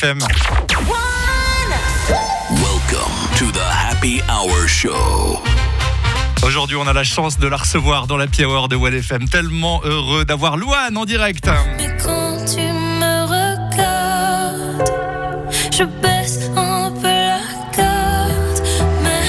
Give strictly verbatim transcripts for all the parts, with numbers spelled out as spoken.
M. Welcome to the Happy Hour Show. Aujourd'hui, on a la chance de la recevoir dans la Happy Hour de One F M. Tellement heureux d'avoir Louane en direct. Mais quand tu me regardes, je baisse un peu la garde. Mais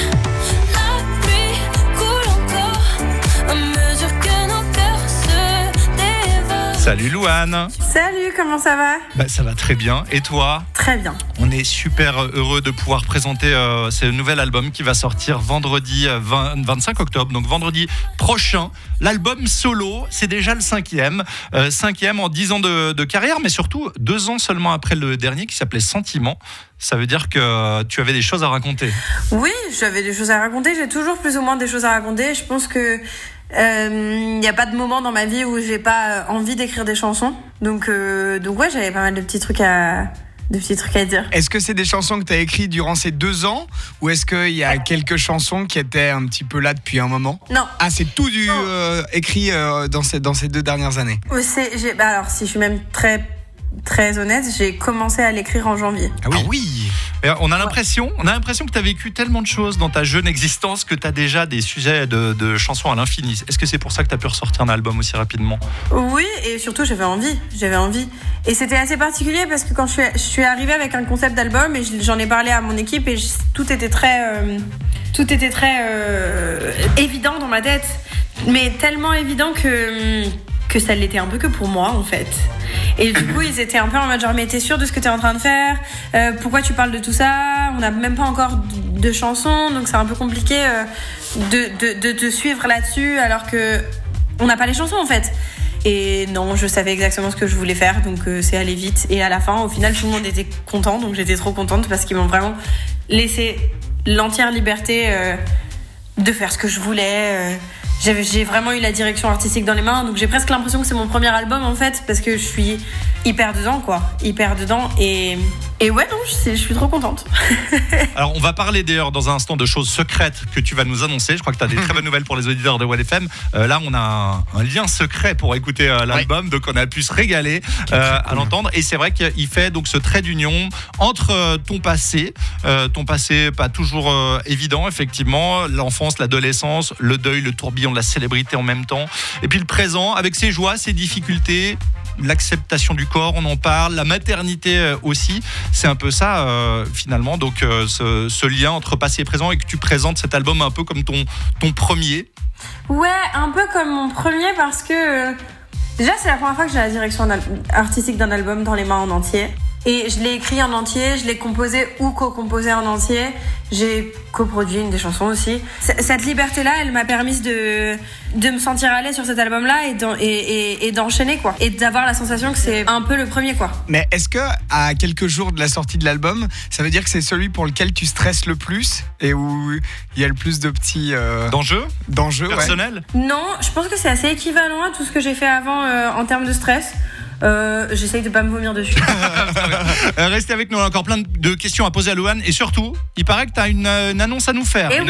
la pluie coule encore à mesure que nos cœurs se dévalent. Salut Louane. Salut, comment ça va ? Bah, ça va très bien. Et toi ? Très bien. On est super heureux de pouvoir présenter euh, ce nouvel album qui va sortir vendredi vingt, vingt-cinq octobre, donc vendredi prochain. L'album solo, c'est déjà le cinquième. Euh, cinquième en dix ans de, de carrière, mais surtout deux ans seulement après le dernier qui s'appelait Sentiment. Ça veut dire que tu avais des choses à raconter. Oui, j'avais des choses à raconter. J'ai toujours plus ou moins des choses à raconter. Je pense que il euh, n'y a pas de moment dans ma vie où j'ai pas envie d'écrire des chansons. Donc, euh, donc ouais, j'avais pas mal de petits trucs à... de petits trucs à dire. Est-ce que c'est des chansons que tu as écrites durant ces deux ans ou est-ce qu'il y a quelques chansons qui étaient un petit peu là depuis un moment ? Non. Ah, c'est tout du, euh, écrit euh, dans, ces, dans ces deux dernières années. C'est, j'ai, bah alors, si je suis même très, très honnête, j'ai commencé à l'écrire en janvier. Ah oui, ah oui. Et on a l'impression, on a l'impression que tu as vécu tellement de choses dans ta jeune existence que tu as déjà des sujets de, de chansons à l'infini. Est-ce que c'est pour ça que tu as pu ressortir un album aussi rapidement ? Oui, et surtout j'avais envie, j'avais envie. Et c'était assez particulier parce que quand je suis, je suis arrivée avec un concept d'album et j'en ai parlé à mon équipe et je, tout était très, euh, tout était très euh, évident dans ma tête, mais tellement évident que que ça l'était un peu que pour moi en fait. Et du coup ils étaient un peu en mode genre mais t'es sûr de ce que t'es en train de faire ? euh, Pourquoi tu parles de tout ça ? On n'a même pas encore de, de chansons, donc c'est un peu compliqué euh, de, de, de te suivre là-dessus alors que on n'a pas les chansons en fait. Et non, je savais exactement ce que je voulais faire, donc euh, c'est allé vite. Et à la fin, au final, tout le monde était content, donc j'étais trop contente parce qu'ils m'ont vraiment laissé l'entière liberté euh, de faire ce que je voulais. Euh, j'avais, j'ai vraiment eu la direction artistique dans les mains, donc j'ai presque l'impression que c'est mon premier album en fait, parce que je suis hyper dedans, quoi, hyper dedans. Et, et ouais, non, je, je suis trop contente. Alors, on va parler d'ailleurs dans un instant de choses secrètes que tu vas nous annoncer. Je crois que tu as des très bonnes nouvelles pour les auditeurs de One F M. Euh, là, on a un, un lien secret pour écouter euh, l'album, ouais. Donc on a pu se régaler euh, à l'entendre. Et c'est vrai qu'il fait donc ce trait d'union entre euh, ton passé, euh, ton passé pas toujours euh, évident, effectivement, l'enfance, l'adolescence, le deuil, le tourbillon de la célébrité en même temps, et puis le présent avec ses joies, ses difficultés, l'acceptation du corps, on en parle, la maternité aussi, c'est un peu ça euh, finalement, donc euh, ce, ce lien entre passé et présent, et que tu présentes cet album un peu comme ton, ton premier. Ouais, un peu comme mon premier parce que euh, déjà c'est la première fois que j'ai la direction artistique d'un album dans les mains en entier. Et je l'ai écrit en entier, je l'ai composé ou co-composé en entier. J'ai coproduit une des chansons aussi. C- cette liberté-là, elle m'a permis de, de me sentir à l'aise sur cet album-là et, d'en, et, et, et d'enchaîner, quoi. Et d'avoir la sensation que c'est un peu le premier, quoi. Mais est-ce que, à quelques jours de la sortie de l'album, ça veut dire que c'est celui pour lequel tu stresses le plus et où il y a le plus de petits... Euh, d'enjeux d'enjeux, personnels ? Ouais. Non, je pense que c'est assez équivalent à tout ce que j'ai fait avant euh, en termes de stress. Euh, j'essaye de pas me vomir dessus. Restez avec nous, on a encore plein de questions à poser à Louane. Et surtout, il paraît que tu as une, une annonce à nous faire. Et une oui,